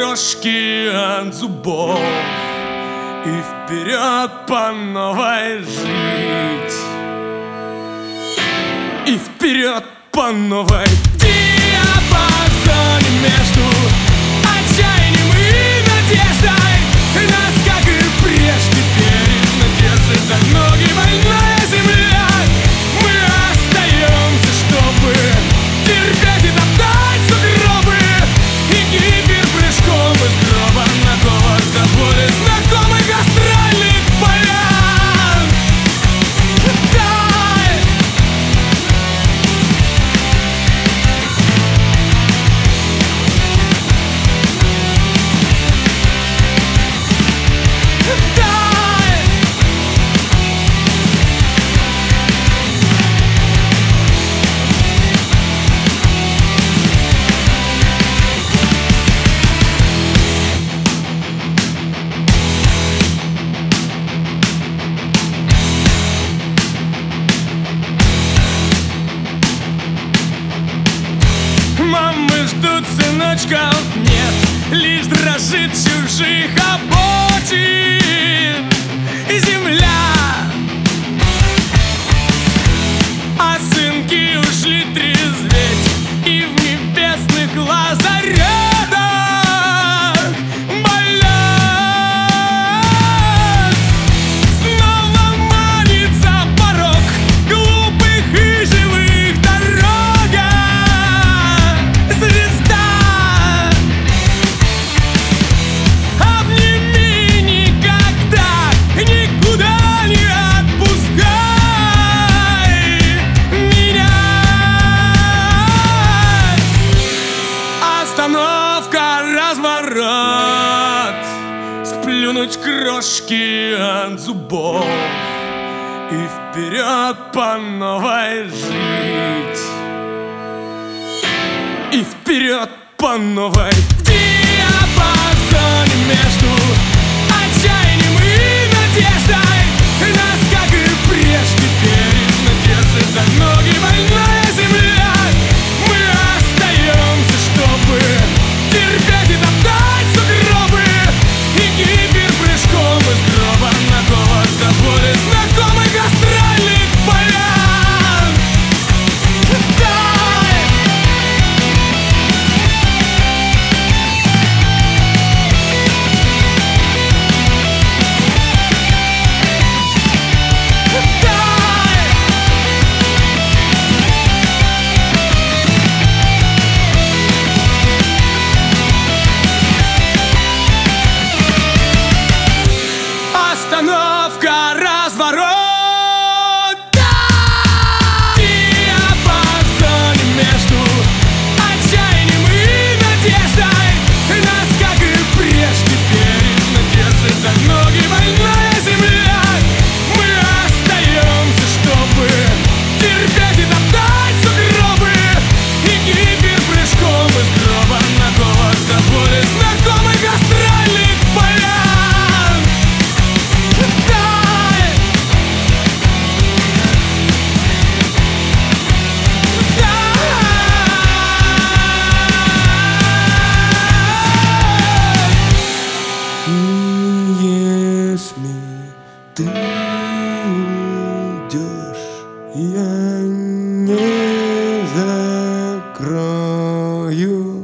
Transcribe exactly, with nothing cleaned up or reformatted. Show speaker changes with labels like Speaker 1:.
Speaker 1: крошки от зубов и вперед по новой жить. И вперед по новой диапазоне между отчаянием и надеждой. Нас, как и прежде, бережно держит за ноги больная земля. Мы остаемся, чтобы терпеть и топтать сугробы, и гиперпрыжком из гроба на голос до боли знакомых гастрольных полян. Вдаль! Вдаль! Мамы ждут сыночков, нет, лишь дрожит чужих обочин и земля. А сынки ушли трезветь и в небесных лазаретах болят. Снова манится порог глупых и живых дорога. Звезда, обними никогда, никуда не отпускай меня. Остановка, разворот, сплюнуть крошки от зубов и вперед по новой жить. И вперед по новой диапазоне между отчаянием и надеждой. Нас, как и прежде, бережно держит за ноги больная земля. Мы остаемся, чтобы терпеть и топтать сугробы, и гиперпрыжком из гроба на голос до боли знакомых гастрольных полян. Вдаль! Остановка, разворот, диапазоне между отчаянием и надеждой. Нас, как и прежде, бережно держит за ноги больная земля. Мы остаемся, чтобы терпеть и топтать сугробы, и гиперпрыжком из гроба на голос до боли знакомых гастрольных полян. Вдаль! Вдаль!
Speaker 2: Если ты уйдешь, я не закрою